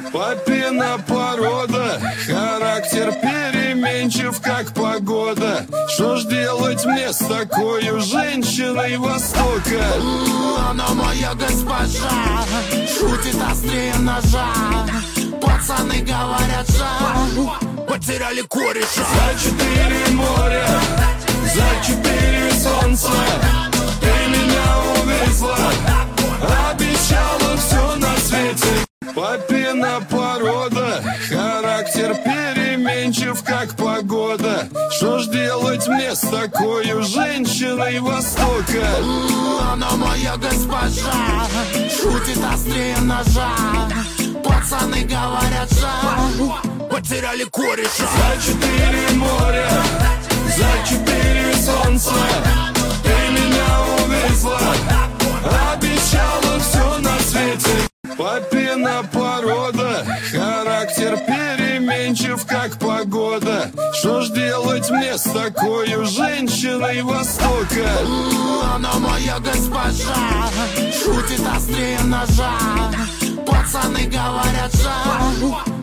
Папина порода, характер переменчив, как погода. Что ж делать мне с такой женщиной Востока? Она моя госпожа, шутит острее ножа. Пацаны говорят, что потеряли кореша. За 4 моря, за 4 солнца ты меня увезла, обещала все на свете. Папина порода, характер переменчив, как погода. Что ж делать мне с такой женщиной Востока? Она моя госпожа, шутит острее ножа. Пацаны говорят, что потеряли кореша. За 4 моря, за 4 солнца ты меня увезла, обещала все на свете. Папина порода, характер переменчив, как погода. Что ж делать мне с такой женщиной Востока? Она моя госпожа, шутит острее ножа. Пацаны говорят, что